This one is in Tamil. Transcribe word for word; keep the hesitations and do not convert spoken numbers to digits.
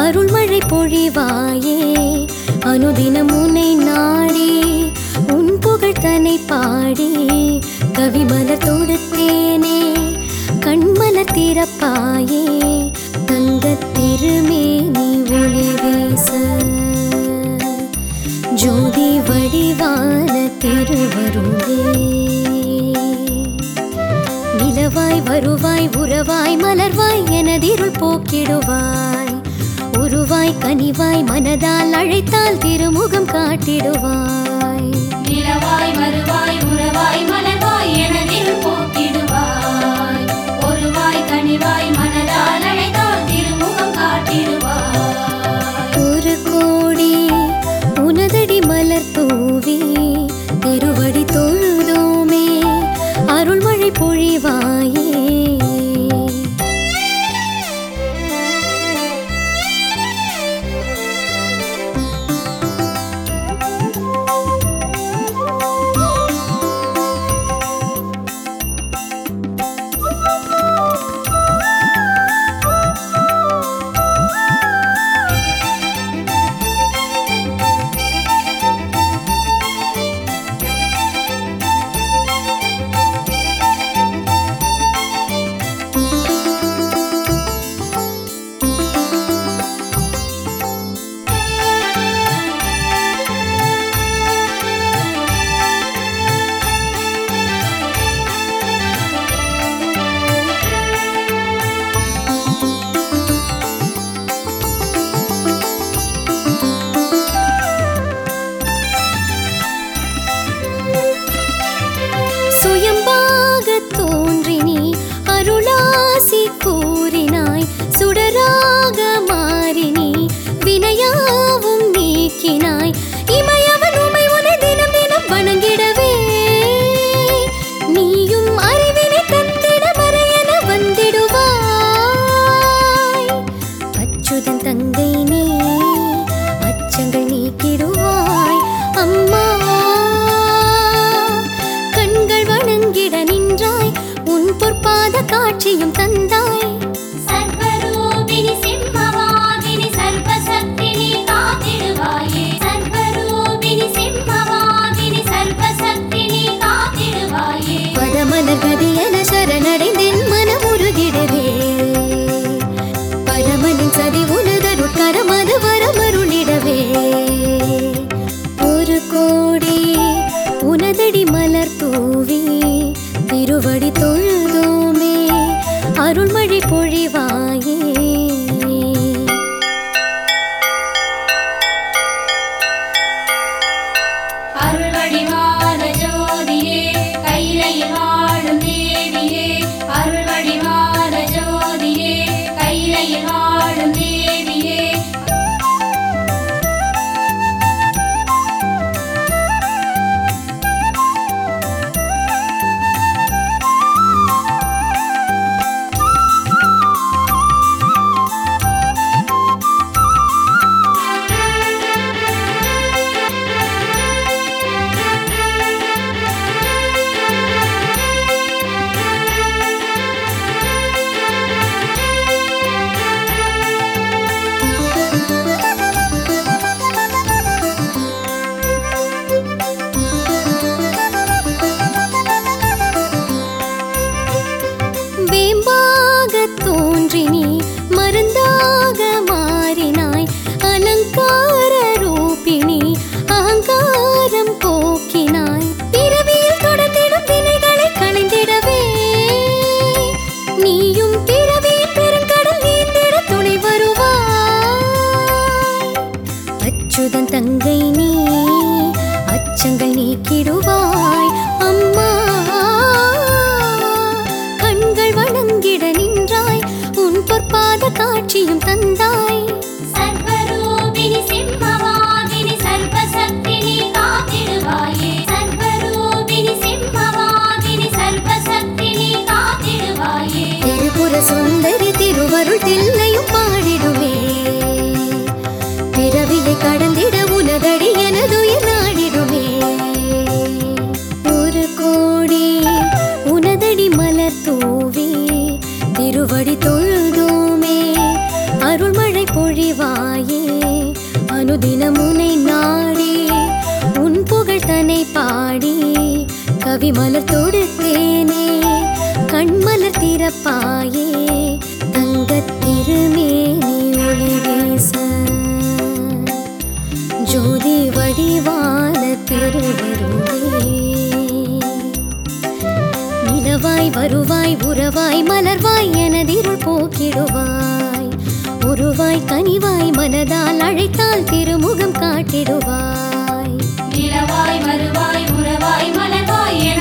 அருள்மழை பொழிவாயே அனுதினம் உன்னை நாடி உன் புகழ் தன்னை பாடி கவிமலர் தொடுத்தேனே கண்மலர் திறப்பாயே தங்கத் திருமேனி ஒளி வீச ஜோதி வடிவான திருவருளே நிலவாய் வருவாய் உறவாய் மலர்வாய் எனதிருள் போக்கிடுவாய் உருவாய் கனிவாய் மனதால் அழைத்தால் திருமுகம் காட்டிடுவாய் நிலவாய் வருவாய் உறவாய் மலர்வாய் எனதிருள் போக்கிடுவாய் உருவாய் கனிவாய் மனதால் அழைத்தால் திருமுகம் காட்டிடுவாய் ஒரு கோடி உனதடி மலர் தூவி திருவடி தொழுதோமே அருள்மழை பொழிவாயே கூறினாய் சுடராக மாறினி வினையாவும் நீக்கினாய் இமையவன் உமை உனை தினம் தினம் வணங்கிடவே நீயும் அறிவினை தந்திட மறையென வந்திடுவாய் அச்சுதன் தங்கை நீ அச்சங்கள் நீக்கிடுவாய் அம்மா கண்கள் வணங்கிட நின்றாய் உன் பொற்பாத காட்சியும் தந்தாய் சர்வரூபிணி சிம்மவாகினி சர்வசக்தினி காத்திடுவாயே சர்வரூபிணி சிம்மவாகினி சர்வசக்தினி காத்திடுவாயே பதமலர் கதியென சரணடைந்தென் மனம் உருகிடவே பரமனின் சதி உனதருட் கரமது வரமருளிடவே ஒரு கோடி உனதடி மலர் தூவி திருவடி தொழுதோமே அருள்மழை புரிவாயே அனுதினம் உன்னை நாடி உன் புகழ் தன்னை பாடி கவிமலர் தொடுத்தேனே கண்மலர் திறப்பாயே தங்கத் திருமேனி ஒளி வீச ஜோதி வடிவான திருவருளே நிலவாய் வருவாய் உறவாய் மலர்வாய் எனதிருள் போக்கிடுவாய் உருவாய் கனிவாய் மனதால் அழைத்தால் திருமுகம் காட்டிடுவாய் நிலவாய் வருவாய் உறவாய் மலர்வாய் என